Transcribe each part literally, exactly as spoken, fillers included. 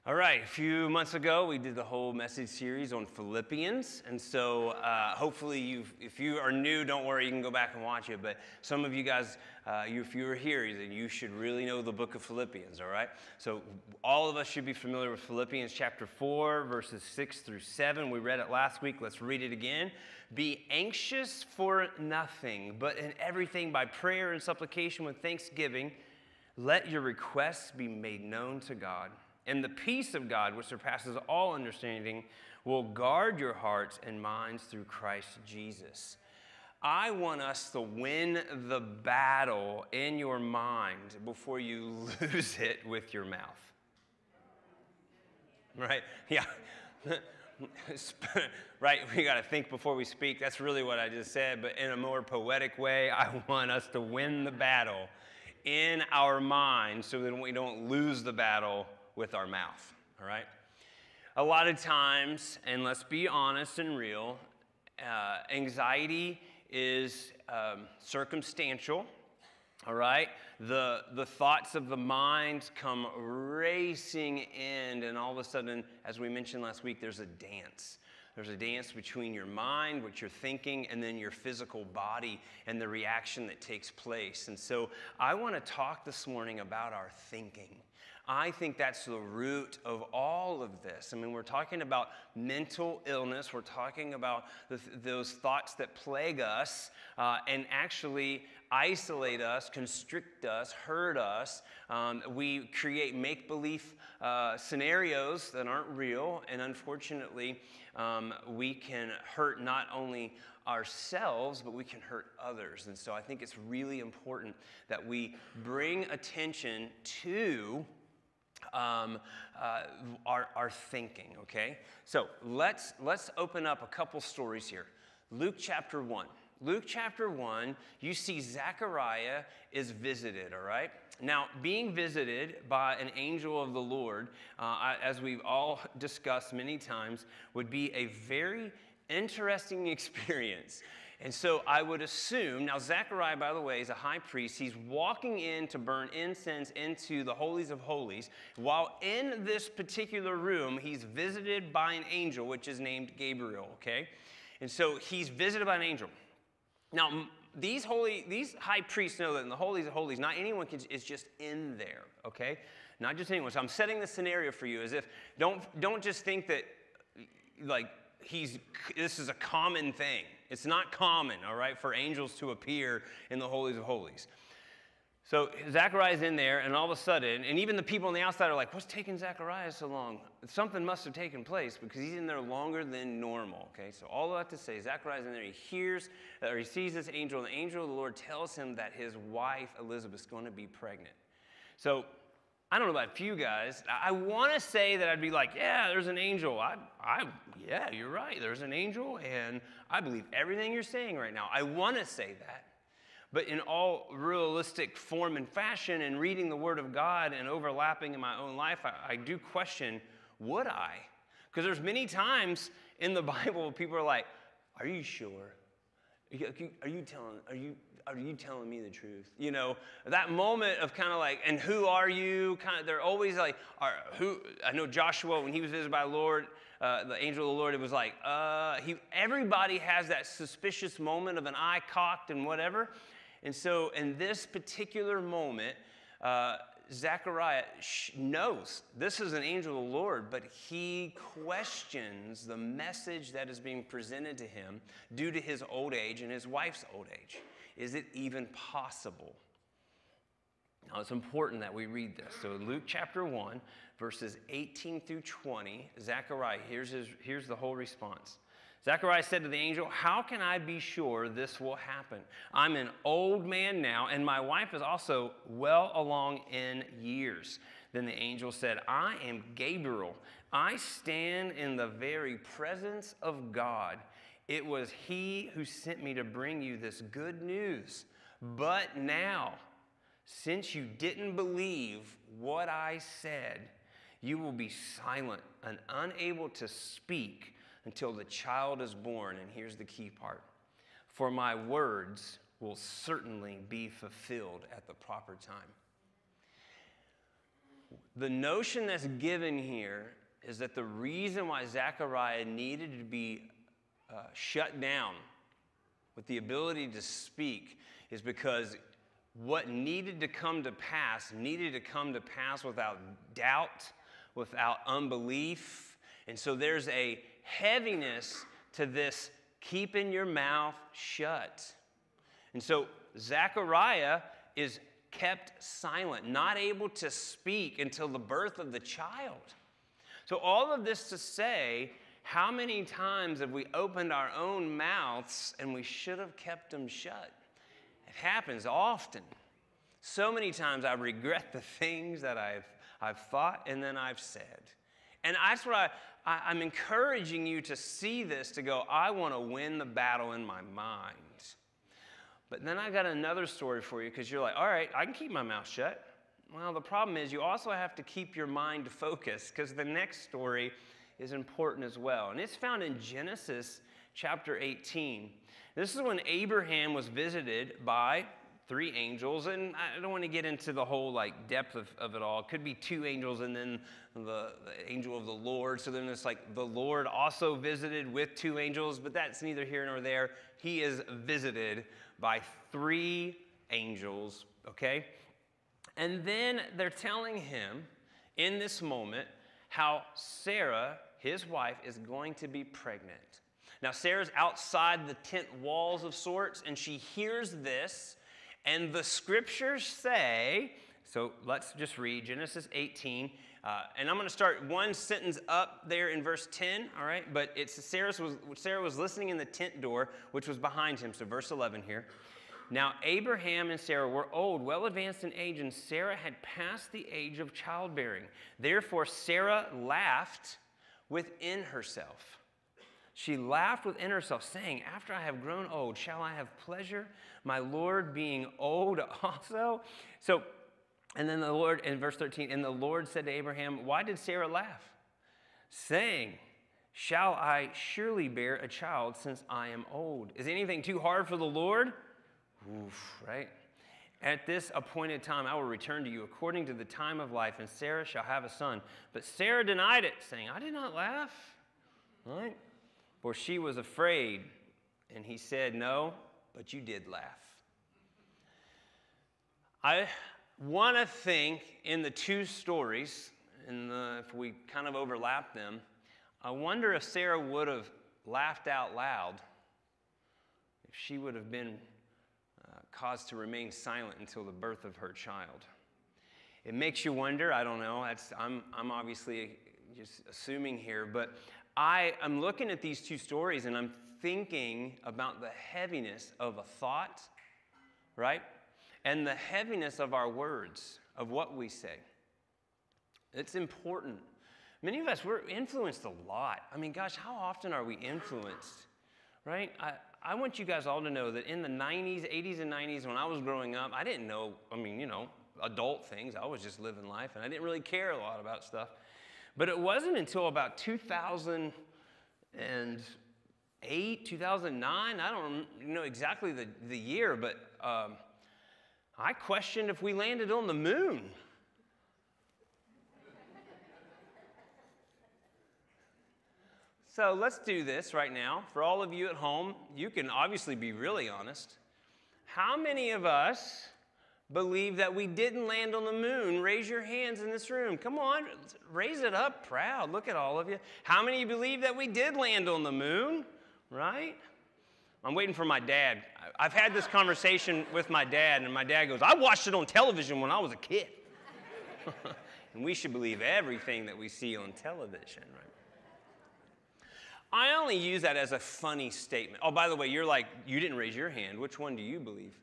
All right, a few months ago, we did the whole message series on Philippians. And so uh, hopefully, you've, if you are new, don't worry, you can go back and watch it. But some of you guys, uh, you, if you were here, then you should really know the book of Philippians, all right? So all of us should be familiar with Philippians chapter four, verses six through seven. We read it last week. Let's read it again. Be anxious for nothing, but in everything by prayer and supplication with thanksgiving, let your requests be made known to God. And the peace of God, which surpasses all understanding, will guard your hearts and minds through Christ Jesus. I want us to win the battle in your mind before you lose it with your mouth. Right? Yeah. Right? We got to think before we speak. That's really what I just said. But in a more poetic way, I want us to win the battle in our mind so that we don't lose the battle with our mouth, all right? A lot of times, and let's be honest and real, uh, anxiety is um, circumstantial, all right? The, the thoughts of the mind come racing in, and all of a sudden, as we mentioned last week, there's a dance. There's a dance between your mind, what you're thinking, and then your physical body and the reaction that takes place. And so I want to talk this morning about our thinking. I think that's the root of all of this. I mean, we're talking about mental illness. We're talking about the, those thoughts that plague us uh, and actually isolate us, constrict us, hurt us. Um, we create make-believe uh, scenarios that aren't real, and unfortunately, um, we can hurt not only ourselves, but we can hurt others. And so I think it's really important that we bring attention to Um, uh, our, our thinking, okay? So let's, let's open up a couple stories here. Luke chapter one. Luke chapter one, you see Zechariah is visited, all right? Now, being visited by an angel of the Lord, uh, as we've all discussed many times, would be a very interesting experience. And so I would assume, now Zechariah, by the way, is a high priest. He's walking in to burn incense into the holies of holies. While in this particular room, he's visited by an angel, which is named Gabriel, okay? And so he's visited by an angel. Now, these holy, these high priests know that in the holies of holies, not anyone can, is just in there, okay? Not just anyone. So I'm setting the scenario for you as if, don't, don't just think that, like, he's, this is a common thing. It's not common, all right, for angels to appear in the holies of holies. So Zechariah's in there, and all of a sudden, and even the people on the outside are like, what's taking Zechariah so long? Something must have taken place because he's in there longer than normal, okay? So all I have to say, Zechariah's in there, he hears, or he sees this angel, and the angel of the Lord tells him that his wife, Elizabeth, is going to be pregnant. So I don't know about you guys. I want to say that I'd be like, yeah, there's an angel. I, I, yeah, you're right. There's an angel, and I believe everything you're saying right now. I want to say that. But in all realistic form and fashion and reading the Word of God and overlapping in my own life, I, I do question, would I? Because there's many times in the Bible people are like, are you sure? Are you, are you telling, are you, are you telling me the truth? You know, that moment of kind of like, and who are you? Kind of, they're always like, are, who? I know Joshua, when he was visited by the Lord, uh, the angel of the Lord, it was like, uh, he, everybody has that suspicious moment of an eye cocked and whatever. And so in this particular moment, uh, Zechariah knows this is an angel of the Lord, but he questions the message that is being presented to him due to his old age and his wife's old age. Is it even possible? Now, it's important that we read this. So Luke chapter one, verses eighteen through twenty, Zechariah, here's, his, here's the whole response. Zechariah said to the angel, how can I be sure this will happen? I'm an old man now, and my wife is also well along in years. Then the angel said, I am Gabriel. I stand in the very presence of God. It was he who sent me to bring you this good news. But now, since you didn't believe what I said, you will be silent and unable to speak until the child is born. And here's the key part. For my words will certainly be fulfilled at the proper time. The notion that's given here is that the reason why Zechariah needed to be uh, shut down with the ability to speak is because what needed to come to pass needed to come to pass without doubt, without unbelief. And so there's a heaviness to this keeping your mouth shut. And so Zechariah is kept silent, not able to speak until the birth of the child. So all of this to say, how many times have we opened our own mouths and we should have kept them shut? It happens often. So many times I regret the things that I've, I've thought and then I've said. And that's what I, I, I'm encouraging you to see this, to go, I want to win the battle in my mind. But then I got another story for you, because you're like, all right, I can keep my mouth shut. Well, the problem is you also have to keep your mind focused, because the next story is important as well. And it's found in Genesis chapter eighteen. This is when Abraham was visited by three angels, and I don't want to get into the whole like depth of, of it all. It could be two angels and then the, the angel of the Lord. So then it's like the Lord also visited with two angels, but that's neither here nor there. He is visited by three angels, okay? And then they're telling him in this moment how Sarah, his wife, is going to be pregnant. Now, Sarah's outside the tent walls of sorts, and she hears this, and the scriptures say, so let's just read Genesis eighteen, uh, and I'm going to start one sentence up there in verse ten, all right? But it's Sarah was, Sarah was listening in the tent door, which was behind him, so verse eleven here. Now, Abraham and Sarah were old, well advanced in age, and Sarah had passed the age of childbearing. Therefore, Sarah laughed within herself. She laughed within herself, saying, after I have grown old, shall I have pleasure, my Lord being old also? So, and then the Lord, in verse thirteen, and the Lord said to Abraham, why did Sarah laugh? Saying, shall I surely bear a child since I am old? Is anything too hard for the Lord? Oof, right? At this appointed time, I will return to you according to the time of life, and Sarah shall have a son. But Sarah denied it, saying, I did not laugh. All right? For she was afraid. And he said, no, but you did laugh. I want to think in the two stories, and if we kind of overlap them, I wonder if Sarah would have laughed out loud, if she would have been uh, caused to remain silent until the birth of her child. It makes you wonder. I don't know. That's, I'm, I'm obviously just assuming here, but I am looking at these two stories and I'm thinking about the heaviness of a thought, right? And the heaviness of our words, of what we say. It's important. Many of us, we're influenced a lot. I mean, gosh, how often are we influenced, right? I, I want you guys all to know that in the nineties, eighties and nineties, when I was growing up, I didn't know, I mean, you know, adult things. I was just living life and I didn't really care a lot about stuff. But it wasn't until about two thousand eight, two thousand nine, I don't know exactly the, the year, but um, I questioned if we landed on the moon. So let's do this right now. For all of you at home, you can obviously be really honest. How many of us believe that we didn't land on the moon? Raise your hands in this room. Come on, raise it up proud. Look at all of you. How many believe that we did land on the moon? Right? I'm waiting for my dad. I've had this conversation with my dad, and my dad goes, I watched it on television when I was a kid. And we should believe everything that we see on television, right? I only use that as a funny statement. Oh, by the way, you're like, you didn't raise your hand. Which one do you believe?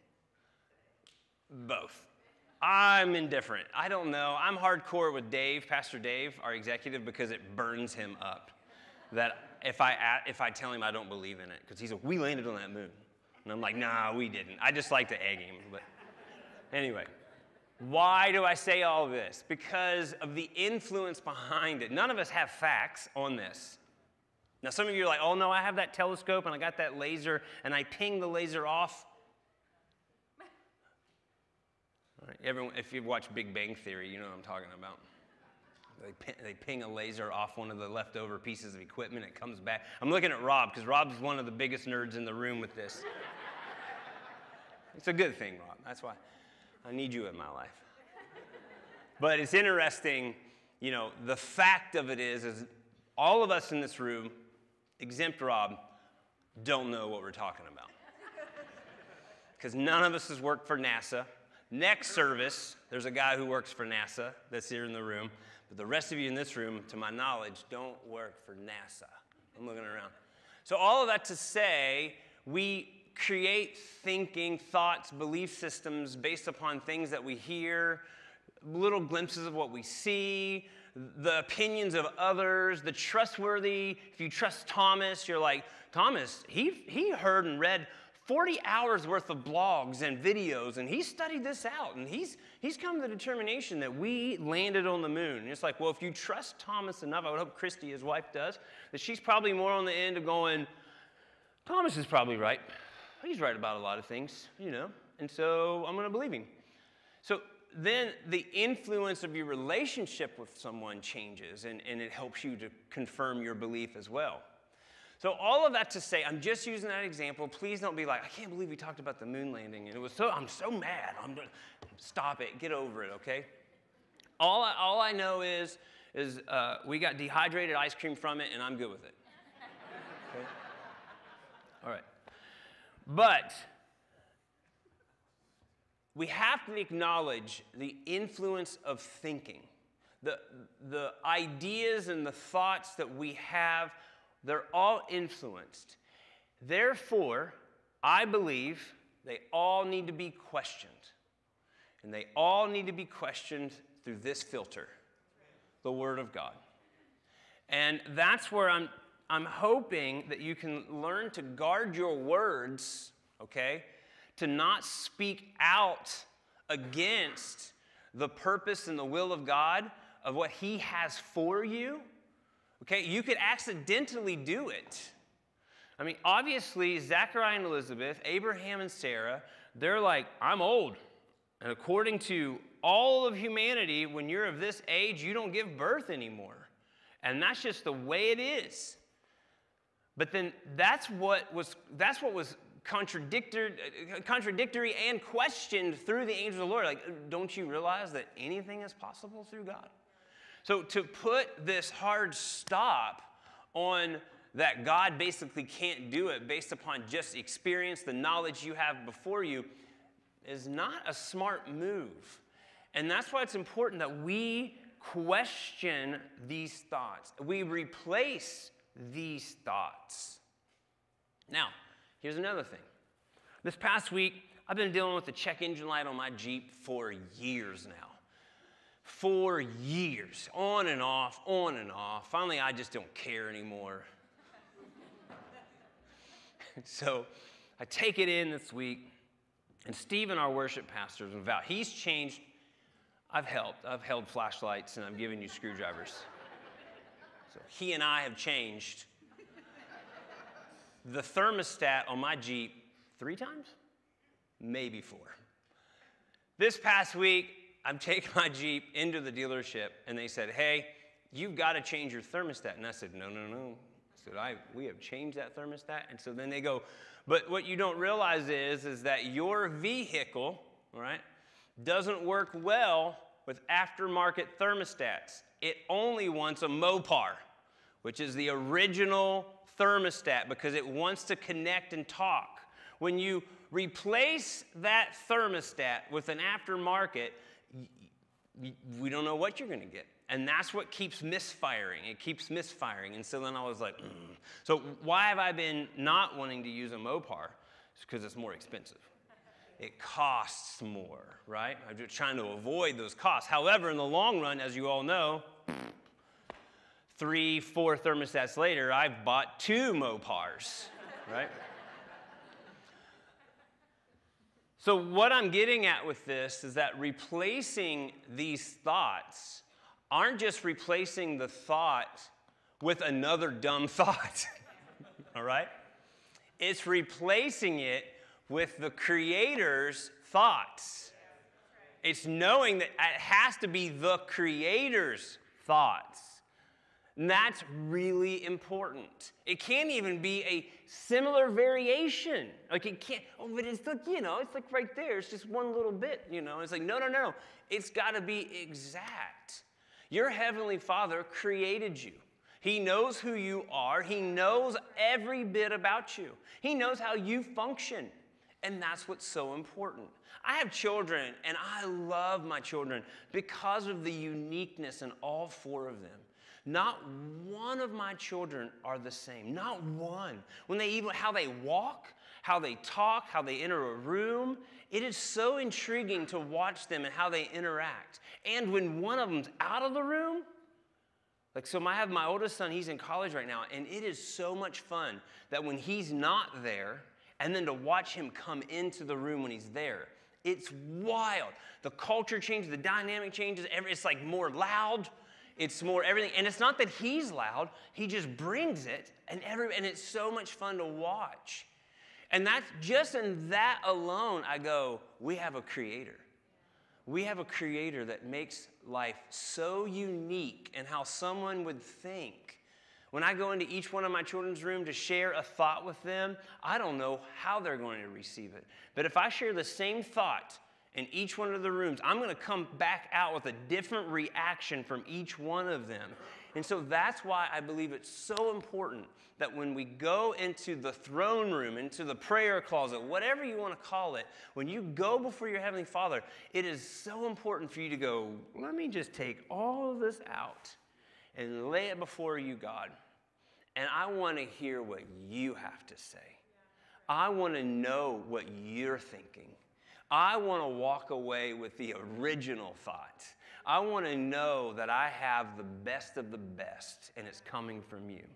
Both. I'm indifferent. I don't know. I'm hardcore with Dave, Pastor Dave, our executive, because it burns him up that if I if I tell him I don't believe in it, because he's like, we landed on that moon. And I'm like, nah, we didn't. I just like to egg him. But anyway, why do I say all this? Because of the influence behind it. None of us have facts on this. Now, some of you are like, oh, no, I have that telescope, and I got that laser, and I ping the laser off. All right. Everyone, if you've watched Big Bang Theory, you know what I'm talking about. They ping, they ping a laser off one of the leftover pieces of equipment. It comes back. I'm looking at Rob because Rob's one of the biggest nerds in the room with this. It's a good thing, Rob. That's why I need you in my life. But it's interesting, you know, the fact of it is, is all of us in this room, exempt Rob, don't know what we're talking about. Because none of us has worked for NASA. Next service, there's a guy who works for NASA that's here in the room. But the rest of you in this room, to my knowledge, don't work for NASA. I'm looking around. So all of that to say, we create thinking, thoughts, belief systems based upon things that we hear, little glimpses of what we see, the opinions of others, the trustworthy. If you trust Thomas, you're like, Thomas, he, he heard and read forty hours worth of blogs and videos, and he studied this out, and he's, he's come to the determination that we landed on the moon. And it's like, well, if you trust Thomas enough, I would hope Christy, his wife, does, that she's probably more on the end of going, Thomas is probably right. He's right about a lot of things, you know, and so I'm going to believe him. So then the influence of your relationship with someone changes, and, and it helps you to confirm your belief as well. So all of that to say, I'm just using that example. Please don't be like, I can't believe we talked about the moon landing, and it was so, I'm so mad. I'm gonna, stop it. Get over it, okay? All I, all I know is, is uh, we got dehydrated ice cream from it, and I'm good with it. Okay? All right. But we have to acknowledge the influence of thinking. The, the ideas and the thoughts that we have, they're all influenced. Therefore, I believe they all need to be questioned. And they all need to be questioned through this filter, the Word of God. And that's where I'm, I'm hoping that you can learn to guard your words, okay? To not speak out against the purpose and the will of God of what He has for you. Okay, you could accidentally do it. I mean, obviously, Zachariah and Elizabeth, Abraham and Sarah, they're like, I'm old. And according to all of humanity, when you're of this age, you don't give birth anymore. And that's just the way it is. But then that's what was, that's what was contradictory, contradictory and questioned through the angel of the Lord. Like, don't you realize that anything is possible through God? So to put this hard stop on that God basically can't do it based upon just experience, the knowledge you have before you, is not a smart move. And that's why it's important that we question these thoughts. We replace these thoughts. Now, here's another thing. This past week, I've been dealing with the check engine light on my Jeep for years now. For years, on and off, on and off. Finally, I just don't care anymore. So I take it in this week, and Stephen, our worship pastor, is about, he's changed. I've helped. I've held flashlights, and I've given you screwdrivers. So he and I have changed the thermostat on my Jeep three times, maybe four. This past week, I'm taking my Jeep into the dealership, and they said, hey, you've got to change your thermostat. And I said, no, no, no. I said, I, we have changed that thermostat. And so then they go, but what you don't realize is, is that your vehicle, all right, doesn't work well with aftermarket thermostats. It only wants a Mopar, which is the original thermostat, because it wants to connect and talk. When you replace that thermostat with an aftermarket, we don't know what you're going to get. And that's what keeps misfiring. It keeps misfiring. And so then I was like, mm. So why have I been not wanting to use a Mopar? It's because it's more expensive. It costs more, right? I'm just trying to avoid those costs. However, in the long run, as you all know, three, four thermostats later, I've bought two Mopars, right? So what I'm getting at with this is that replacing these thoughts aren't just replacing the thought with another dumb thought, all right? It's replacing it with the Creator's thoughts. It's knowing that it has to be the Creator's thoughts. And that's really important. It can't even be a similar variation. Like it can't, oh, but it's like, you know, it's like right there. It's just one little bit, you know. It's like, no, no, no. It's got to be exact. Your Heavenly Father created you. He knows who you are. He knows every bit about you. He knows how you function. And that's what's so important. I have children, and I love my children because of the uniqueness in all four of them. Not one of my children are the same. Not one. When they even, how they walk, how they talk, how they enter a room, it is so intriguing to watch them and how they interact. And when one of them's out of the room, like, so I have my oldest son, he's in college right now, and it is so much fun that when he's not there, and then to watch him come into the room when he's there, it's wild. The culture changes, the dynamic changes, it's like more loud. It's more everything. And it's not that he's loud. He just brings it. And, every, and it's so much fun to watch. And that's just in that alone, I go, we have a Creator. We have a Creator that makes life so unique in how someone would think. When I go into each one of my children's room to share a thought with them, I don't know how they're going to receive it. But if I share the same thought in each one of the rooms, I'm going to come back out with a different reaction from each one of them. And so that's why I believe it's so important that when we go into the throne room, into the prayer closet, whatever you want to call it, when you go before your Heavenly Father, it is so important for you to go, let me just take all of this out and lay it before you, God. And I want to hear what you have to say. I want to know what you're thinking. I want to walk away with the original thought. I want to know that I have the best of the best, and it's coming from you.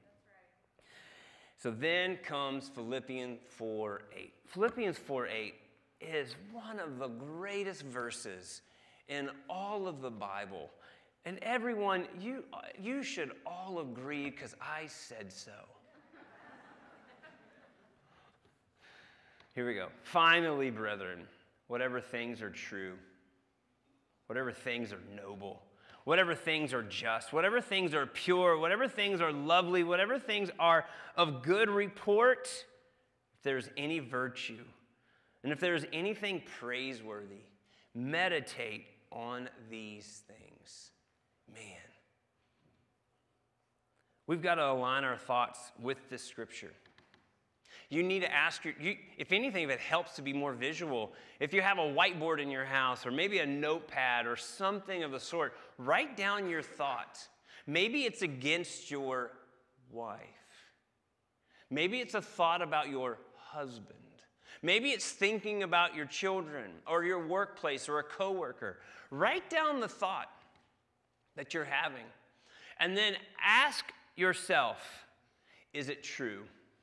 So then comes Philippians four eight. Philippians four eight is one of the greatest verses in all of the Bible. And everyone, you, you should all agree because I said so. Here we go. Finally, brethren, whatever things are true, whatever things are noble, whatever things are just, whatever things are pure, whatever things are lovely, whatever things are of good report, if there's any virtue, and if there's anything praiseworthy, meditate on these things. Man, we've got to align our thoughts with this scripture. You need to ask, your, you, if anything, if it helps to be more visual, if you have a whiteboard in your house or maybe a notepad or something of the sort, write down your thoughts. Maybe it's against your wife. Maybe it's a thought about your husband. Maybe it's thinking about your children or your workplace or a coworker. Write down the thought that you're having and then ask yourself, is it true?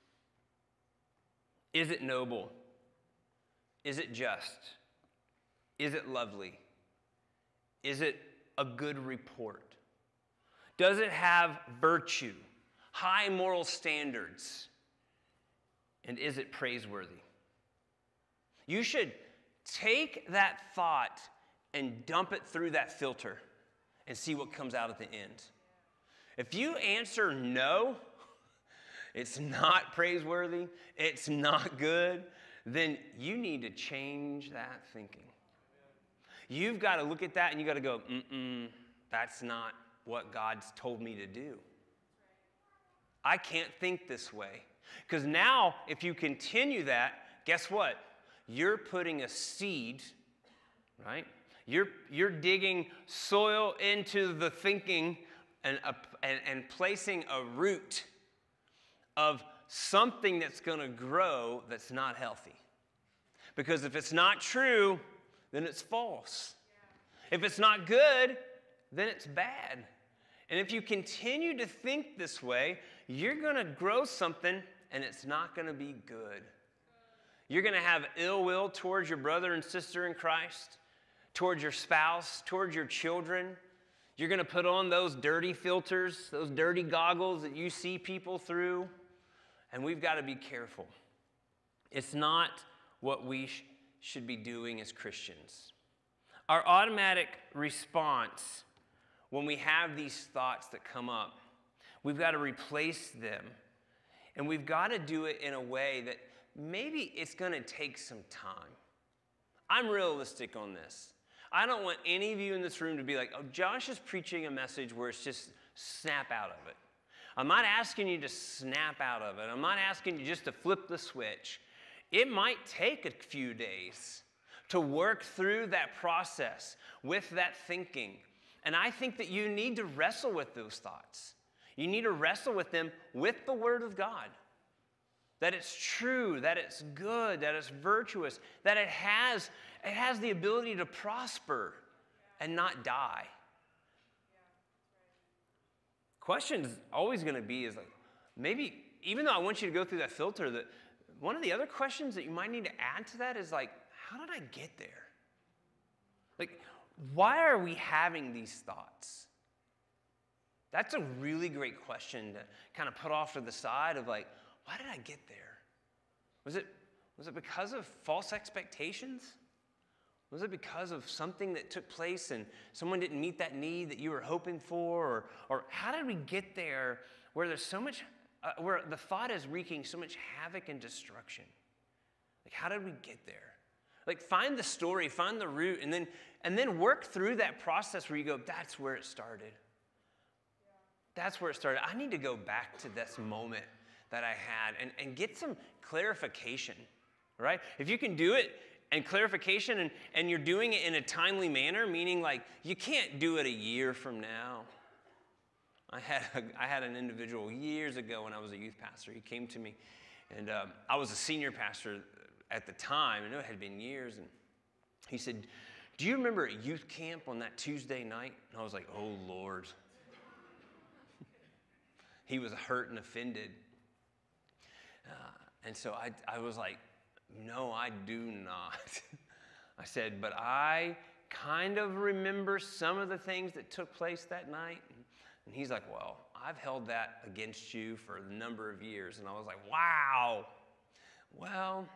Is it noble? Is it just? Is it lovely? Is it a good report? Does it have virtue, high moral standards? And is it praiseworthy? You should take that thought and dump it through that filter and see what comes out at the end. If you answer no, it's not praiseworthy, it's not good, then you need to change that thinking. You've got to look at that and you got to go, mm-mm, that's not what God's told me to do. I can't think this way. Because now, if you continue that, guess what? You're putting a seed, right? You're, you're digging soil into the thinking and, uh, and, and placing a root of something that's going to grow that's not healthy. Because if it's not true, then it's false. If it's not good, then it's bad. And if you continue to think this way, you're going to grow something and it's not going to be good. You're going to have ill will towards your brother and sister in Christ, towards your spouse, towards your children. You're going to put on those dirty filters, those dirty goggles that you see people through. And we've got to be careful. It's not what we sh- should be doing as Christians. Our automatic response when we have these thoughts that come up, we've got to replace them. And we've got to do it in a way that maybe it's going to take some time. I'm realistic on this. I don't want any of you in this room to be like, oh, Josh is preaching a message where it's just snap out of it. I'm not asking you to snap out of it. I'm not asking you just to flip the switch. It might take a few days to work through that process with that thinking. And I think that you need to wrestle with those thoughts. You need to wrestle with them with the Word of God. That it's true, that it's good, that it's virtuous, that it has, it has the ability to prosper and not die. Question is always going to be is like, maybe, even though I want you to go through that filter, that one of the other questions that you might need to add to that is like, how did I get there? Like, why are we having these thoughts? That's a really great question to kind of put off to the side of like, why did I get there? Was it, was it because of false expectations? Was it because of something that took place and someone didn't meet that need that you were hoping for? Or, or how did we get there where there's so much, uh, where the thought is wreaking so much havoc and destruction? Like, how did we get there? Like, find the story, find the root, and then, and then work through that process where you go, that's where it started. That's where it started. I need to go back to this moment that I had and, and get some clarification, right? If you can do it and clarification and, and you're doing it in a timely manner, meaning like you can't do it a year from now. I had, a, I had an individual years ago when I was a youth pastor. He came to me, and um, I was a senior pastor at the time. I know it had been years, and he said, do you remember at youth camp on that Tuesday night? And I was like, oh, Lord. He was hurt and offended. Uh, and so I, I was like, no, I do not. I said, but I kind of remember some of the things that took place that night. And he's like, well, I've held that against you for a number of years. And I was like, wow. Well,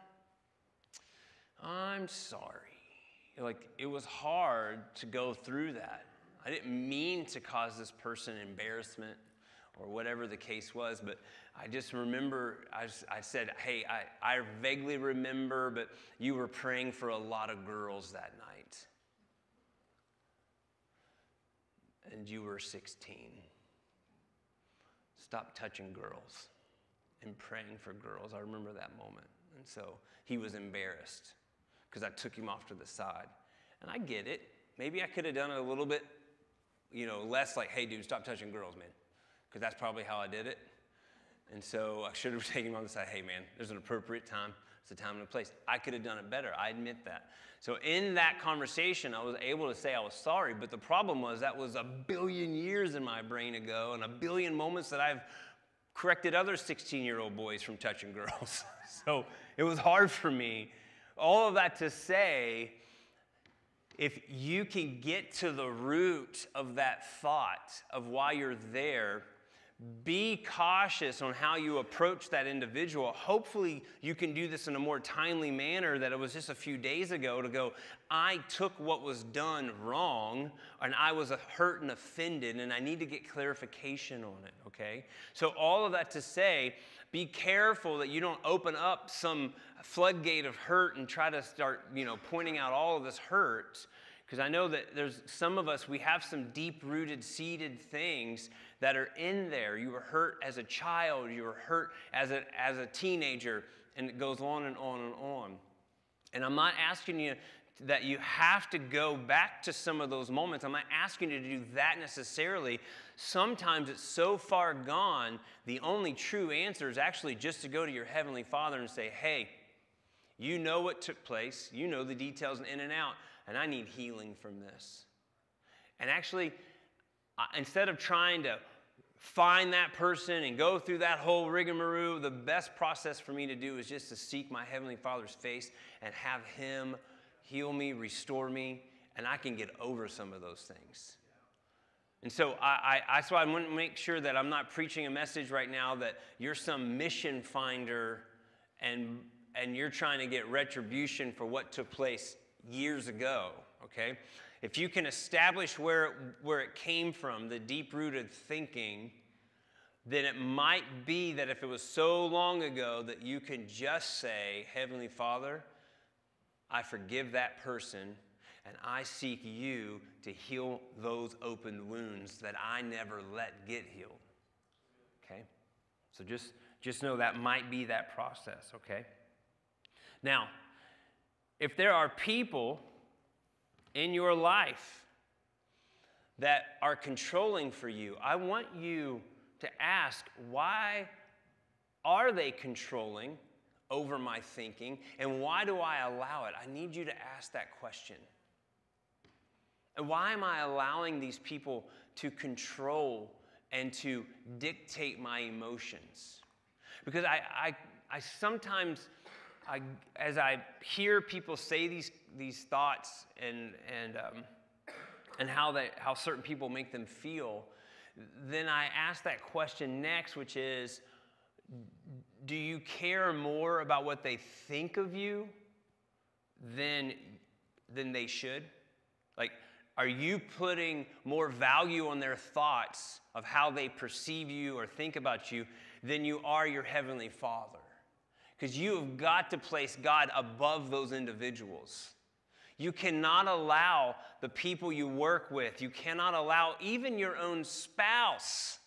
I'm sorry. Like, it was hard to go through that. I didn't mean to cause this person embarrassment or whatever the case was, but I just remember, I, just, I said, hey, I, I vaguely remember, but you were praying for a lot of girls that night. And you were sixteen. Stop touching girls and praying for girls. I remember that moment. And so he was embarrassed because I took him off to the side. And I get it. Maybe I could have done it a little bit, you know, less like, hey, dude, stop touching girls, man. Because that's probably how I did it. And so I should have taken him on the side, hey, man, there's an appropriate time. It's a time and a place. I could have done it better. I admit that. So in that conversation, I was able to say I was sorry, but the problem was that was a billion years in my brain ago and a billion moments that I've corrected other sixteen-year-old boys from touching girls. So it was hard for me. All of that to say, if you can get to the root of that thought of why you're there, be cautious on how you approach that individual. Hopefully you can do this in a more timely manner that it was just a few days ago to go, I took what was done wrong and I was hurt and offended and I need to get clarification on it, okay? So all of that to say, be careful that you don't open up some floodgate of hurt and try to start, you know, pointing out all of this hurt. Because I know that there's some of us, we have some deep-rooted, seated things that are in there. You were hurt as a child. You were hurt as a, as a teenager. And it goes on and on and on. And I'm not asking you that you have to go back to some of those moments. I'm not asking you to do that necessarily. Sometimes it's so far gone, the only true answer is actually just to go to your Heavenly Father and say, hey, you know what took place. You know the details in and out. And I need healing from this. And actually, uh, instead of trying to find that person and go through that whole rigmarole, the best process for me to do is just to seek my Heavenly Father's face and have Him heal me, restore me, and I can get over some of those things. And so I, I, that's why I want to make sure that I'm not preaching a message right now that you're some mission finder and, and you're trying to get retribution for what took place years ago, okay? If you can establish where it, where it came from, the deep-rooted thinking, then it might be that if it was so long ago that you can just say, Heavenly Father, I forgive that person, and I seek you to heal those open wounds that I never let get healed. Okay? So just, just know that might be that process, okay? Now, if there are people in your life that are controlling for you, I want you to ask, why are they controlling over my thinking, and why do I allow it? I need you to ask that question. And why am I allowing these people to control and to dictate my emotions? Because I, I, I sometimes, I, as I hear people say these, these thoughts and, and, um, and how, they, how certain people make them feel, then I ask that question next, which is, do you care more about what they think of you than, than they should? Like, are you putting more value on their thoughts of how they perceive you or think about you than you are your Heavenly Father? Because you have got to place God above those individuals. You cannot allow the people you work with, you cannot allow even your own spouse.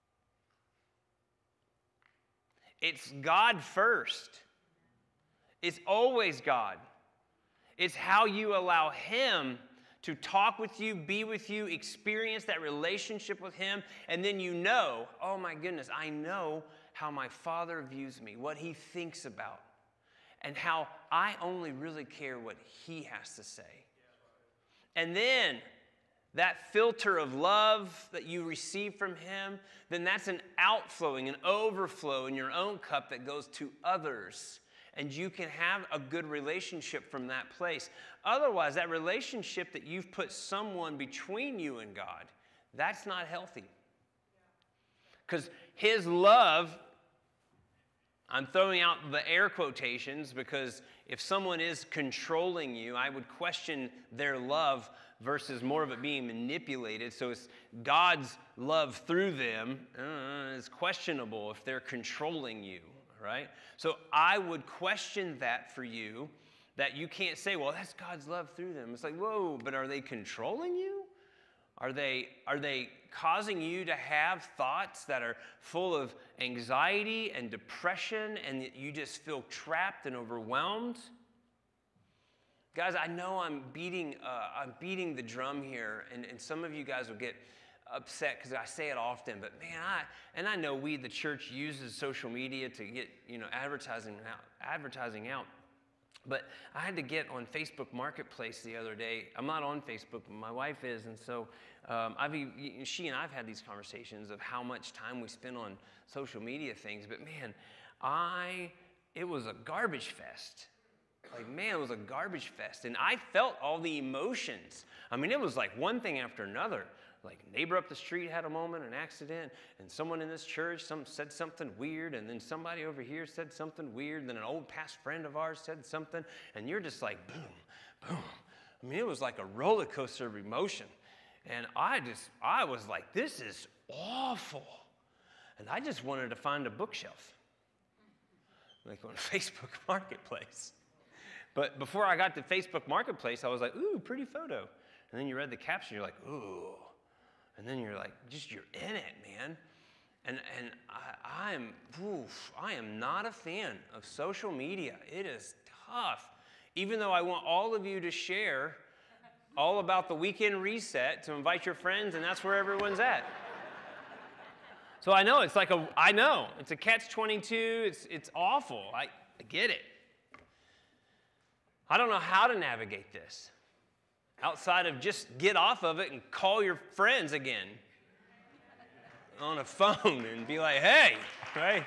It's God first. It's always God. It's how you allow Him to talk with you, be with you, experience that relationship with Him, and then you know, oh my goodness, I know how my Father views me, what He thinks about, and how I only really care what He has to say. And then that filter of love that you receive from Him, then that's an outflowing, an overflow in your own cup that goes to others. And you can have a good relationship from that place. Otherwise, that relationship that you've put someone between you and God, that's not healthy. Because His love, I'm throwing out the air quotations because if someone is controlling you, I would question their love versus more of it being manipulated. So it's God's love through them. Uh, it's questionable if they're controlling you, right? So I would question that for you, that you can't say, well, that's God's love through them. It's like, whoa, but are they controlling you? Are they, are they causing you to have thoughts that are full of anxiety and depression and that you just feel trapped and overwhelmed? Guys, I know I'm beating, uh, I'm beating the drum here, and, and some of you guys will get upset because I say it often, but man, I, and I know we, the church, uses social media to get, you know, advertising out, advertising out. But I had to get on Facebook Marketplace the other day. I'm not on Facebook, but my wife is, and so um, I've, she and I've had these conversations of how much time we spend on social media things. But man, I it was a garbage fest. Like, man, it was a garbage fest, and I felt all the emotions. I mean, it was like one thing after another. Like, neighbor up the street had a moment, an accident, and someone in this church some, said something weird, and then somebody over here said something weird, and then an old past friend of ours said something, and you're just like, boom, boom. I mean, it was like a roller coaster of emotion, and I just, I was like, this is awful, and I just wanted to find a bookshelf, like on Facebook Marketplace. But before I got to Facebook Marketplace, I was like, ooh, pretty photo, and then you read the caption, you're like, ooh. And then you're like, just you're in it, man. And and I, I am, oof, I am not a fan of social media. It is tough. Even though I want all of you to share all about the weekend reset to invite your friends, and that's where everyone's at. So I know it's like a, I know it's a catch twenty-two. It's it's awful. I, I get it. I don't know how to navigate this. Outside of just get off of it and call your friends again on a phone and be like, hey, right?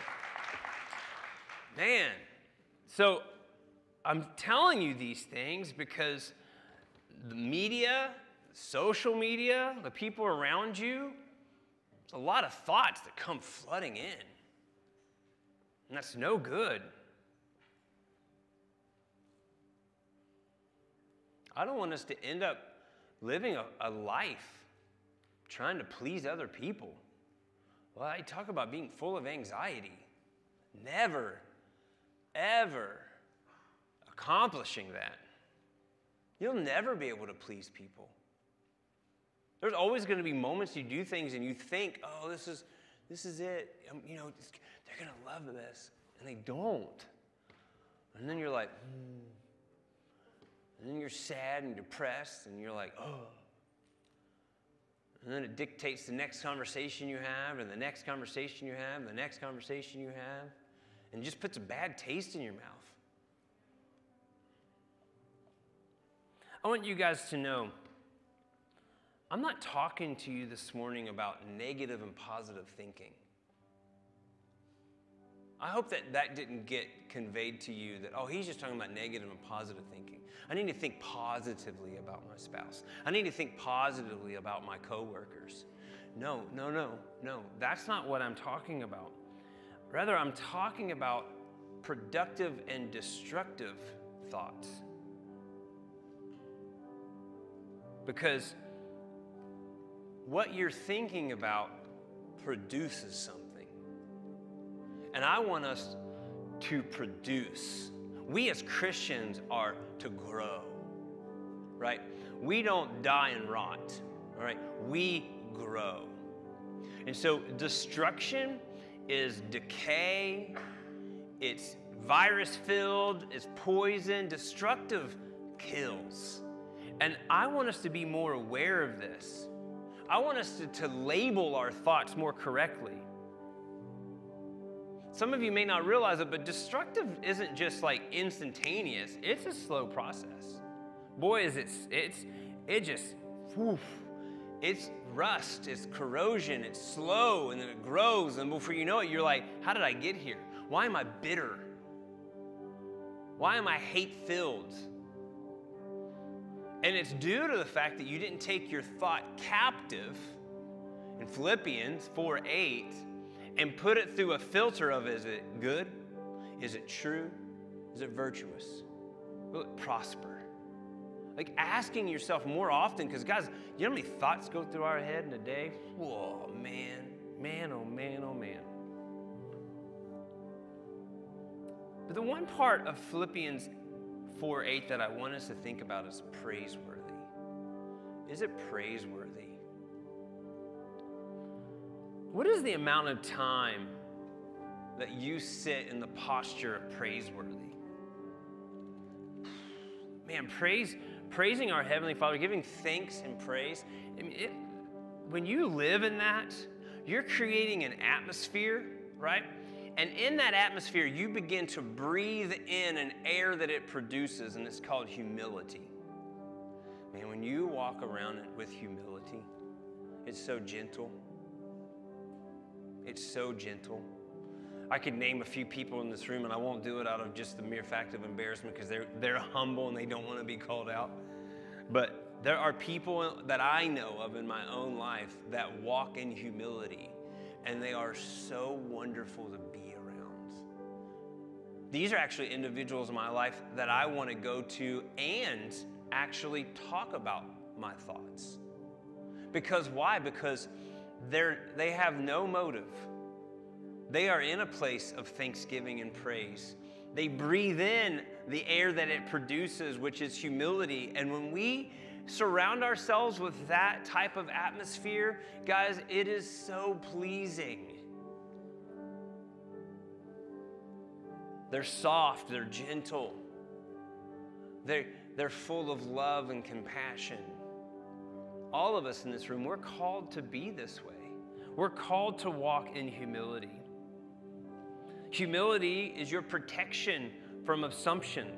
Man, so I'm telling you these things because the media, social media, the people around you, there's a lot of thoughts that come flooding in. And that's no good. I don't want us to end up living a, a life trying to please other people. Well, I talk about being full of anxiety. Never, ever accomplishing that. You'll never be able to please people. There's always going to be moments you do things and you think, oh, this is this is it. Um, you know, they're going to love this. And they don't. And then you're like, hmm. And then you're sad and depressed and you're like, oh. And then it dictates the next conversation you have and the next conversation you have and the next conversation you have. And it just puts a bad taste in your mouth. I want you guys to know, I'm not talking to you this morning about negative and positive thinking. I hope that that didn't get conveyed to you that, oh, he's just talking about negative and positive thinking. I need to think positively about my spouse. I need to think positively about my coworkers. No, no, no, no. That's not what I'm talking about. Rather, I'm talking about productive and destructive thoughts. Because what you're thinking about produces something. And I want us to produce. We as Christians are to grow, right? We don't die and rot, all right? We grow. And so destruction is decay, it's virus-filled, it's poison. Destructive kills. And I want us to be more aware of this. I want us to, to label our thoughts more correctly. Some of you may not realize it, but destructive isn't just like instantaneous. It's a slow process. Boy, is it, it's, it just, whew, it's rust, it's corrosion, it's slow, and then it grows, and before you know it, you're like, how did I get here? Why am I bitter? Why am I hate-filled? And it's due to the fact that you didn't take your thought captive in Philippians four eight and put it through a filter of, is it good? Is it true? Is it virtuous? Will it prosper? Like asking yourself more often, because guys, you know how many thoughts go through our head in a day? Whoa, man, man, oh man, oh man. But the one part of Philippians four eight that I want us to think about is praiseworthy. Is it praiseworthy? What is the amount of time that you sit in the posture of praiseworthy? Man, praise, praising our Heavenly Father, giving thanks and praise. I mean, it, when you live in that, you're creating an atmosphere, right? And in that atmosphere, you begin to breathe in an air that it produces, and it's called humility. Man, when you walk around with humility, it's so gentle. It's so gentle. I could name a few people in this room, and I won't do it out of just the mere fact of embarrassment because they're, they're humble and they don't want to be called out. But there are people that I know of in my own life that walk in humility, and they are so wonderful to be around. These are actually individuals in my life that I want to go to and actually talk about my thoughts. Because why? Because they're, they have no motive. They are in a place of thanksgiving and praise. They breathe in the air that it produces, which is humility. And when we surround ourselves with that type of atmosphere, guys, it is so pleasing. They're soft, they're gentle. They're, they're full of love and compassion. All of us in this room, we're called to be this way. We're called to walk in humility. Humility is your protection from assumptions.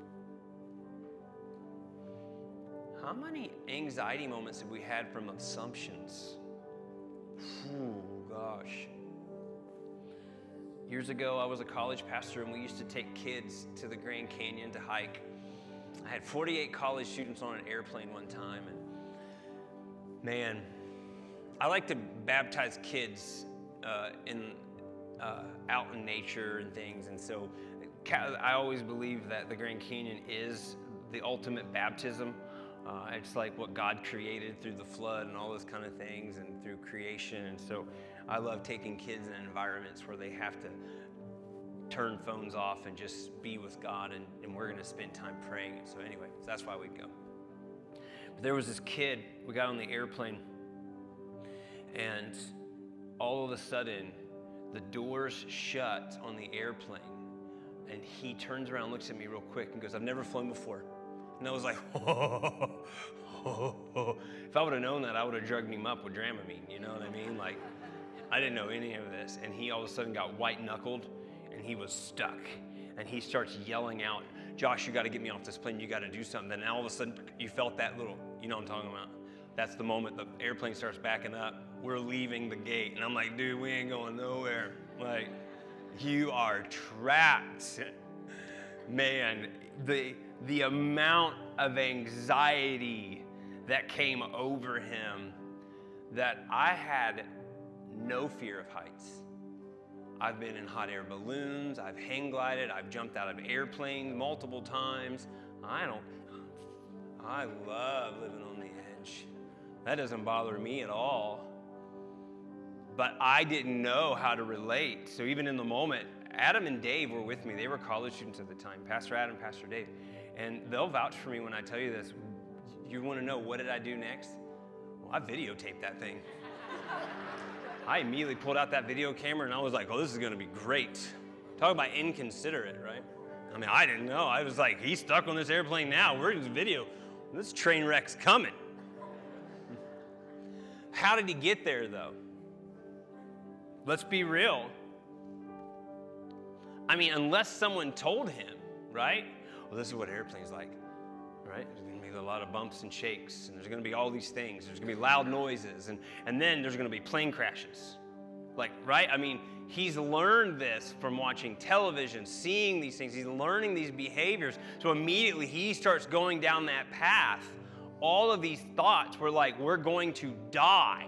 How many anxiety moments have we had from assumptions? Ooh, gosh. Years ago, I was a college pastor, and we used to take kids to the Grand Canyon to hike. I had forty-eight college students on an airplane one time, and man, I like to baptize kids uh, in uh, out in nature and things, and so I always believe that the Grand Canyon is the ultimate baptism. Uh, it's like what God created through the flood and all those kind of things and through creation. And so I love taking kids in environments where they have to turn phones off and just be with God, and, and we're going to spend time praying. And so anyway, so that's why we'd go. But there was this kid, we got on the airplane, and all of a sudden, the doors shut on the airplane, and he turns around, looks at me real quick, and goes, "I've never flown before." And I was like, oh, oh, oh. If I would have known that, I would have drugged him up with Dramamine, you know what I mean? Like, I didn't know any of this, and he all of a sudden got white-knuckled, and he was stuck, and he starts yelling out, "Josh, you got to get me off this plane. You got to do something." And all of a sudden, you felt that little, you know what I'm talking about? That's the moment the airplane starts backing up. We're leaving the gate, and I'm like, dude, we ain't going nowhere. Like, you are trapped. Man, the, the amount of anxiety that came over him, that I had no fear of heights. I've been in hot air balloons, I've hang glided, I've jumped out of airplanes multiple times. I don't, I love living on the edge. That doesn't bother me at all. But I didn't know how to relate. So even in the moment, Adam and Dave were with me. They were college students at the time, Pastor Adam, Pastor Dave. And they'll vouch for me when I tell you this. You want to know what did I do next? Well, I videotaped that thing. I immediately pulled out that video camera and I was like, oh, this is going to be great. Talk about inconsiderate, right? I mean, I didn't know. I was like, he's stuck on this airplane now. We're in this video. This train wreck's coming. How did he get there, though? Let's be real. I mean, unless someone told him, right? Well, this is what airplanes like, right? There's going to be a lot of bumps and shakes, and there's going to be all these things. There's going to be loud noises, and, and then there's going to be plane crashes. Like, right? I mean, he's learned this from watching television, seeing these things. He's learning these behaviors. So immediately he starts going down that path. All of these thoughts were like, we're going to die.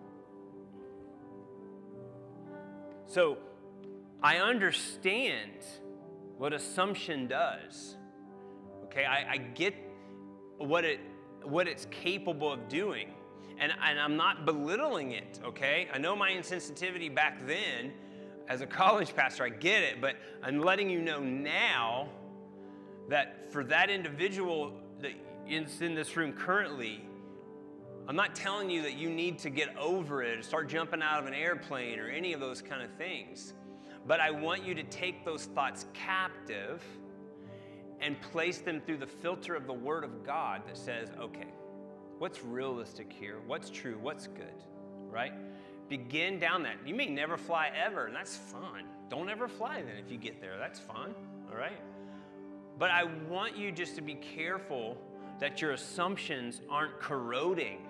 So I understand what assumption does. Okay, I, I get what it what it's capable of doing. And, and I'm not belittling it, okay? I know my insensitivity back then as a college pastor, I get it, but I'm letting you know now that for that individual that is in this room currently, I'm not telling you that you need to get over it, start jumping out of an airplane or any of those kind of things. But I want you to take those thoughts captive and place them through the filter of the Word of God that says, okay, what's realistic here? What's true? What's good, right? Begin down that. You may never fly ever, and that's fine. Don't ever fly then if you get there. That's fine, all right? But I want you just to be careful that your assumptions aren't corroding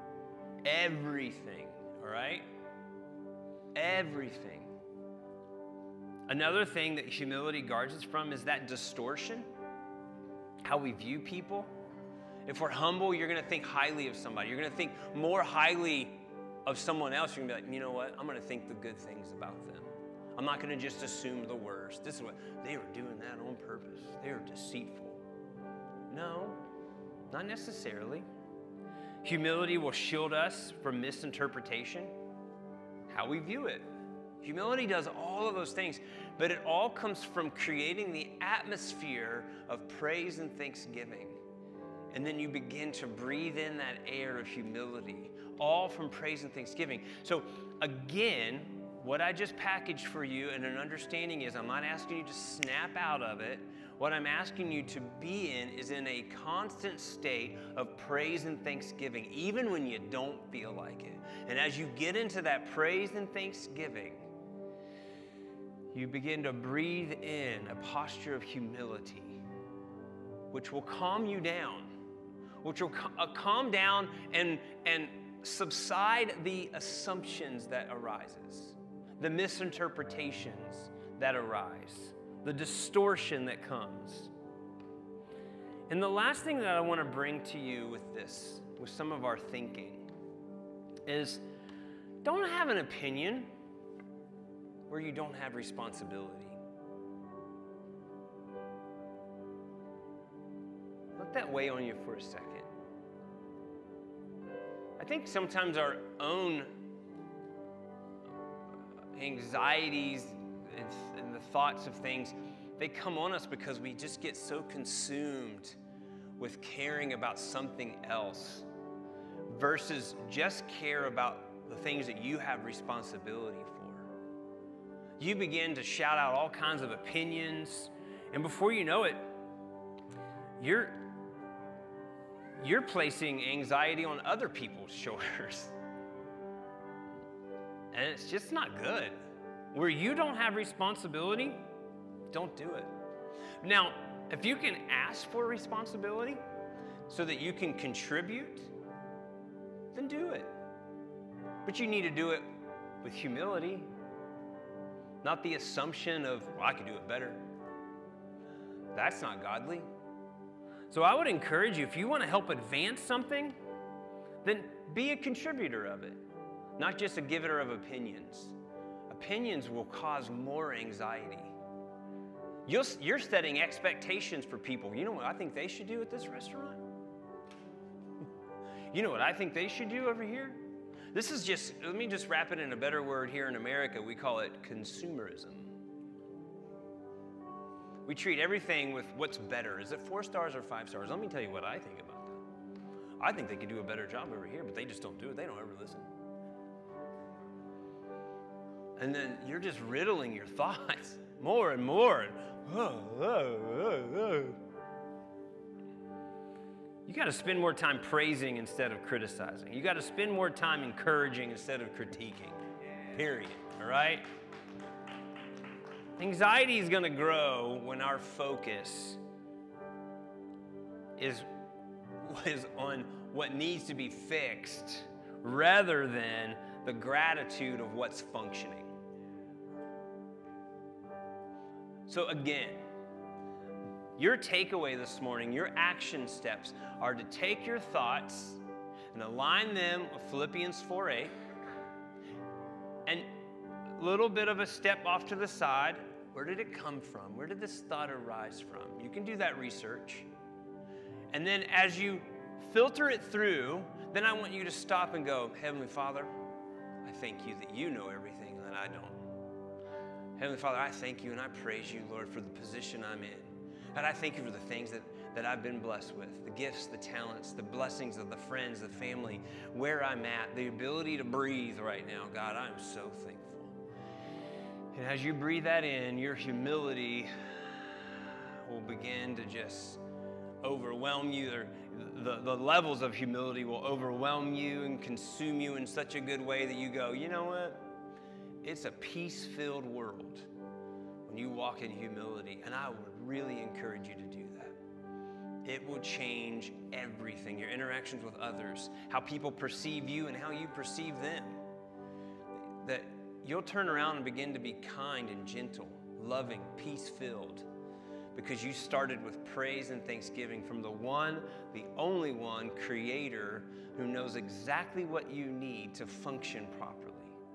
everything, all right? Everything. Another thing that humility guards us from is that distortion, how we view people. If we're humble, you're going to think highly of somebody. You're going to think more highly of someone else. You're going to be like, you know what? I'm going to think the good things about them. I'm not going to just assume the worst. This is what, they were doing that on purpose. They were deceitful. No, not necessarily. Humility will shield us from misinterpretation, how we view it. Humility does all of those things, but it all comes from creating the atmosphere of praise and thanksgiving. And then you begin to breathe in that air of humility, all from praise and thanksgiving. So again, what I just packaged for you and an understanding is I'm not asking you to snap out of it. What I'm asking you to be in is in a constant state of praise and thanksgiving, even when you don't feel like it. And as you get into that praise and thanksgiving, you begin to breathe in a posture of humility, which will calm you down, which will uh, calm down and, and subside the assumptions that arises, the misinterpretations that arise, the distortion that comes. And the last thing that I want to bring to you with this, with some of our thinking, is don't have an opinion where you don't have responsibility. let that weigh on you for a second. I think sometimes our own anxieties and the thoughts of things, they come on us because we just get so consumed with caring about something else versus just care about the things that you have responsibility for. You begin to shout out all kinds of opinions, and before you know it, you're, you're placing anxiety on other people's shoulders. And it's just not good. Where you don't have responsibility, don't do it. Now, if you can ask for responsibility so that you can contribute, then do it. But you need to do it with humility, not the assumption of, well, I could do it better. That's not godly. So I would encourage you, if you want to help advance something, then be a contributor of it, not just a giver of opinions. Opinions will cause more anxiety. You'll, you're setting expectations for people. You know what I think they should do at this restaurant? You know what I think they should do over here? This is just, let me just wrap it in a better word here in America. We call it consumerism. We treat everything with what's better. Is it four stars or five stars? Let me tell you what I think about that. I think they could do a better job over here, but they just don't do it. They don't ever listen. And then you're just riddling your thoughts more and more. Oh, oh, oh, oh. You got to spend more time praising instead of criticizing. You got to spend more time encouraging instead of critiquing. Period. All right? Anxiety is going to grow when our focus is, is on what needs to be fixed rather than the gratitude of what's functioning. So again, your takeaway this morning, your action steps are to take your thoughts and align them with Philippians four eight, and a little bit of a step off to the side. Where did it come from? Where did this thought arise from? You can do that research. And then as you filter it through, then I want you to stop and go, Heavenly Father, I thank you that you know everything that I don't. Heavenly Father, I thank you and I praise you, Lord, for the position I'm in. God, I thank you for the things that, that I've been blessed with, the gifts, the talents, the blessings of the friends, the family, where I'm at, the ability to breathe right now. God, I'm so thankful. And as you breathe that in, your humility will begin to just overwhelm you. The, the levels of humility will overwhelm you and consume you in such a good way that you go, you know what? It's a peace-filled world when you walk in humility, and I would really encourage you to do that. It will change everything, your interactions with others, how people perceive you and how you perceive them. That you'll turn around and begin to be kind and gentle, loving, peace-filled, because you started with praise and thanksgiving from the one, the only one, Creator, who knows exactly what you need to function properly.